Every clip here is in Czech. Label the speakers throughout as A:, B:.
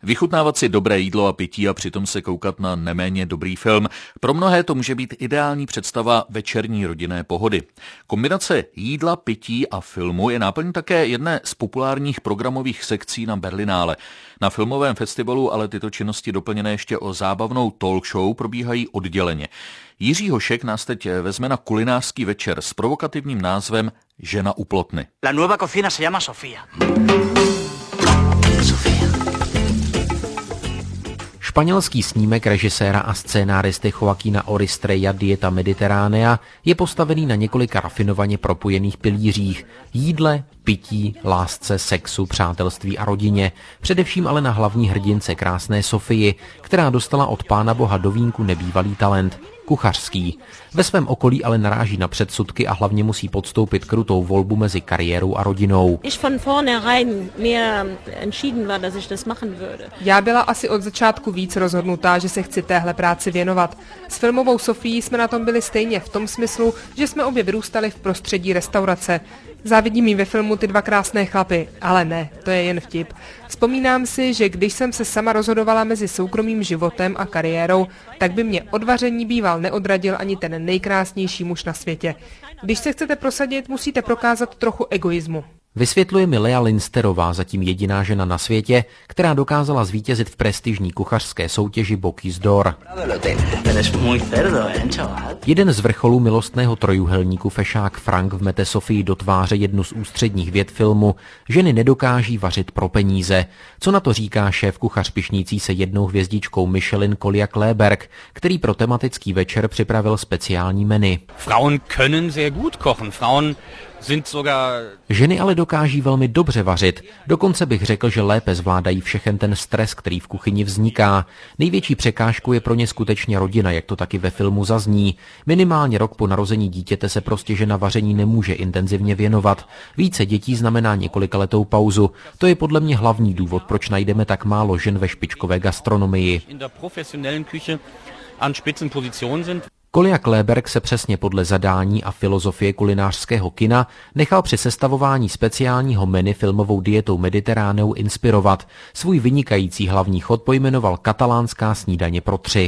A: Vychutnávat si dobré jídlo a pití a přitom se koukat na neméně dobrý film. Pro mnohé to může být ideální představa večerní rodinné pohody. Kombinace jídla, pití a filmu je náplň také jedné z populárních programových sekcí na Berlinále. Na filmovém festivalu ale tyto činnosti doplněné ještě o zábavnou talk show probíhají odděleně. Jiří Hošek nás teď vezme na kulinářský večer s provokativním názvem Žena u plotny.
B: La nueva cocina se llama Sofía.
C: Španělský snímek režiséra a scénáristy Joaquina Oristreya Dieta Mediterránea je postavený na několika rafinovaně propojených pilířích: jídle, pití, lásce, sexu, přátelství a rodině. Především ale na hlavní hrdince krásné Sofii, která dostala od Pána Boha do vínku nebývalý talent – kuchařský. Ve svém okolí ale naráží na předsudky a hlavně musí podstoupit krutou volbu mezi kariérou a rodinou.
D: Já byla asi od začátku víc rozhodnutá, že se chci téhle práci věnovat. S filmovou Sofií jsme na tom byli stejně v tom smyslu, že jsme obě vyrůstali v prostředí restaurace. Závidím jí ve filmu ty dva krásné chlapy, ale ne, to je jen vtip. Vzpomínám si, že když jsem se sama rozhodovala mezi soukromým životem a kariérou, tak by mě od vaření býval neodradil ani ten nejkrásnější muž na světě. Když se chcete prosadit, musíte prokázat trochu egoismu.
C: Vysvětluje mi Lea Linsterová, zatím jediná žena na světě, která dokázala zvítězit v prestižní kuchařské soutěži Bocuse d'Or. Jeden z vrcholů milostného trojúhelníku fešák Frank vmete Sofii do tváře jednu z ústředních vět filmu: ženy nedokáží vařit pro peníze. Co na to říká šéf kuchař pyšnící se jednou hvězdičkou Michelin Kolja Kleberg, který pro tematický večer připravil speciální menu.
E: Frauen können sehr gut kochen. Frauen sind sogar...
C: Ženy ale dokáží velmi dobře vařit. Dokonce bych řekl, že lépe zvládají všechen ten stres, který v kuchyni vzniká. Největší překážkou je pro ně skutečně rodina, jak to taky ve filmu zazní. Minimálně rok po narození dítěte se prostě žena vaření nemůže intenzivně věnovat. Více dětí znamená několikaletou pauzu. To je podle mě hlavní důvod, proč najdeme tak málo žen ve špičkové gastronomii. Kolja Kleberg se přesně podle zadání a filozofie kulinářského kina nechal při sestavování speciálního menu filmovou Dietou Mediterráneou inspirovat. Svůj vynikající hlavní chod pojmenoval katalánská snídaně pro 3.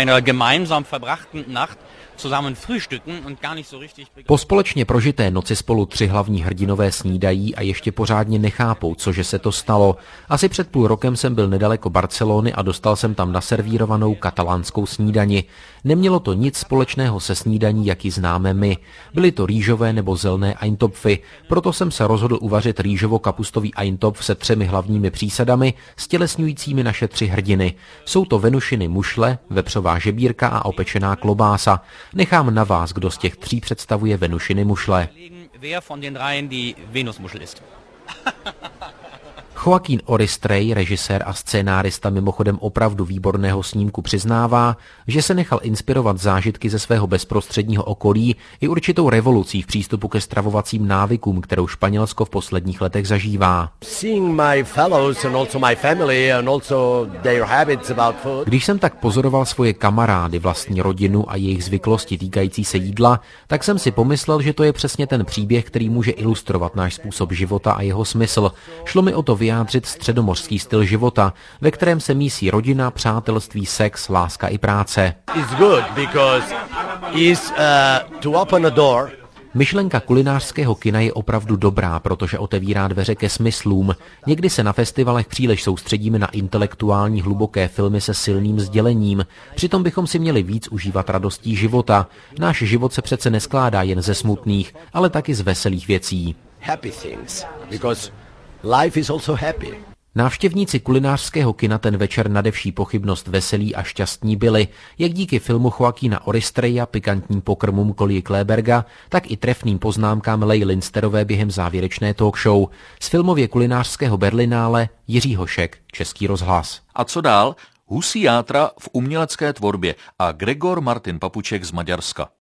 C: Po společně prožité noci spolu 3 hlavní hrdinové snídají a ještě pořádně nechápou, cože se to stalo. Asi před půl rokem jsem byl nedaleko Barcelony a dostal jsem tam naservírovanou katalánskou snídani. Nemělo to nic společného se snídaní, jak ji známe my. Byly to rýžové nebo zelné eintopfy, proto jsem se rozhodl uvařit rýžovo-kapustový eintopf se 3 hlavními přísadami, stělesňujícími naše 3 hrdiny. Jsou to venušiny mušle, vepřová žebírka a opečená klobása. Nechám na vás, kdo z těch 3 představuje venušiny mušle. Joaquin Oristrey, režisér a scénárista mimochodem opravdu výborného snímku, přiznává, že se nechal inspirovat zážitky ze svého bezprostředního okolí i určitou revolucí v přístupu ke stravovacím návykům, kterou Španělsko v posledních letech zažívá. Když jsem tak pozoroval svoje kamarády, vlastní rodinu a jejich zvyklosti týkající se jídla, tak jsem si pomyslel, že to je přesně ten příběh, který může ilustrovat náš způsob života a jeho smysl. Šlo mi o to vyjádřit středomořský styl života, ve kterém se mísí rodina, přátelství, sex, láska i práce. Myšlenka kulinářského kina je opravdu dobrá, protože otevírá dveře ke smyslům. Někdy se na festivalech příliš soustředíme na intelektuální hluboké filmy se silným sdělením. Přitom bychom si měli víc užívat radostí života. Náš život se přece neskládá jen ze smutných, ale taky z veselých věcí.
F: Life is also happy.
C: Návštěvníci kulinářského kina ten večer nadevší pochybnost veselí a šťastní byli, jak díky filmu Joaquina Oristreya, pikantním pokrmům Kolji Kleberga, tak i trefným poznámkám Leji Linsterové během závěrečné talk show. Z filmově kulinářského Berlinále Jiří Hošek, Český rozhlas.
A: A co dál? Husí játra v umělecké tvorbě a Gregor Martin Papuček z Maďarska.